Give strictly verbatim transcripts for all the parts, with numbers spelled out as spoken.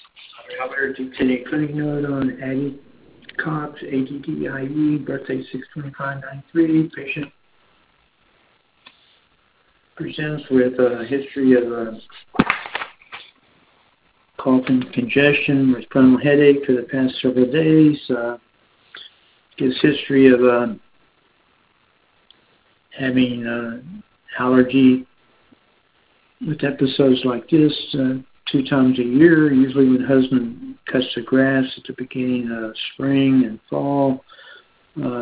Doctor dictated clinic note on Addie Cox, A D D I E, birthday six twenty-five ninety-three. Patient presents with a history of uh, cough and congestion with spinal headache for the past several days. Uh, gives history of uh, having uh, allergy with episodes like this uh, two times a year, usually when husband cuts the grass at the beginning of spring and fall. Uh,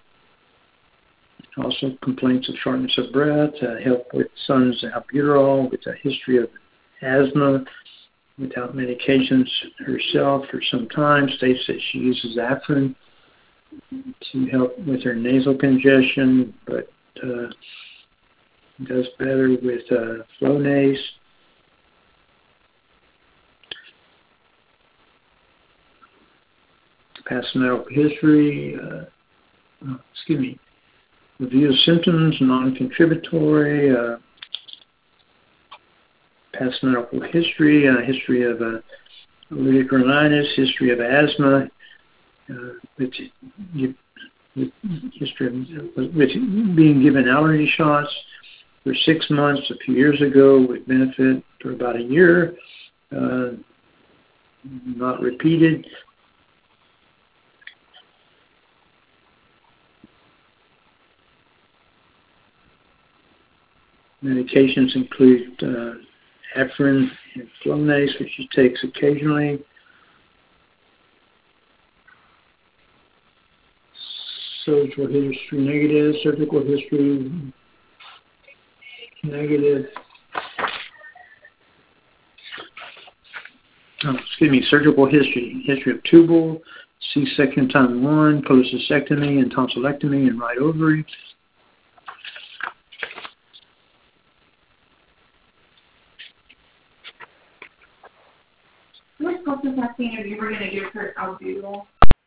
also complaints of shortness of breath, uh, help with son's albuterol, with a history of asthma, without medications herself for some time, states that she uses Afrin to help with her nasal congestion, but uh, does better with uh, Flonase. Past medical history, uh, oh, excuse me, review of symptoms, non-contributory, uh, past medical history, uh, history of uh, allergic rhinitis, history of asthma, uh, with, with history of, with being given allergy shots for six months a few years ago with benefit for about a year, uh, not repeated. Medications include uh, Afrin and Flonase, which she takes occasionally. Surgical history negative, surgical history negative. Oh, excuse me, surgical history. History of tubal, C-section time one, cholecystectomy and tonsillectomy and right ovary. What cholecystectomy are you were going to give her albuterol?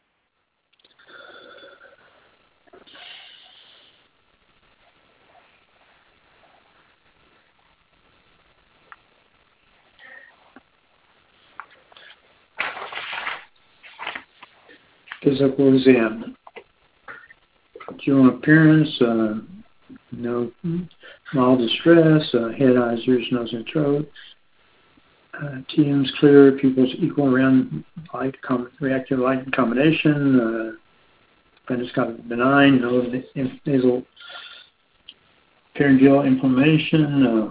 Physical exam. General appearance, uh, no mild distress, uh, head, eyes, ears, nose, and throat. Uh, T M's clear, pupils equal around light, com- reactive light combination, uh, endoscopic benign, no nasal pharyngeal inflammation, uh,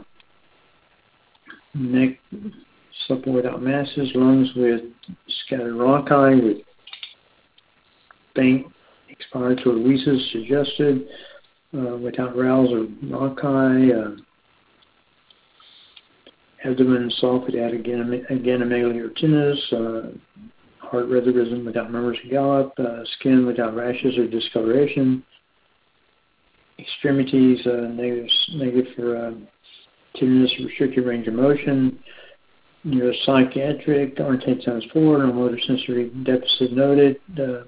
neck supple without masses, lungs with scattered rhonchi with faint expiratory wheezes suggested, uh, without rales or rhonchi, uh, abdomen soft without aganomegaly or tinnitus, uh, heart rhythm without murmurs or gallop, uh, skin without rashes or discoloration, extremities uh, negative, negative for uh, tinnitus, restricted range of motion, neuropsychiatric, R ten times four, no motor sensory deficit noted, uh,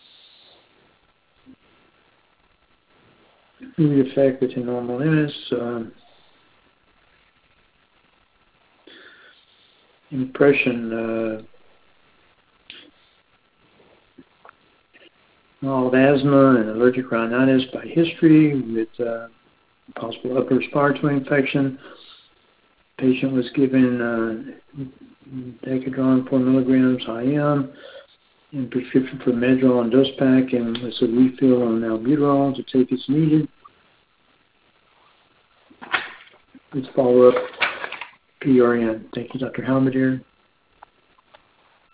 mood effect within normal limits, uh, impression, uh, mild asthma and allergic rhinitis by history with uh, possible upper respiratory infection. Patient was given uh, Decadron four milligrams I M and prescription for Medrol and dose pack and with a refill on albuterol to take as needed. Let's follow up P R N. Thank you, Doctor Halmadir.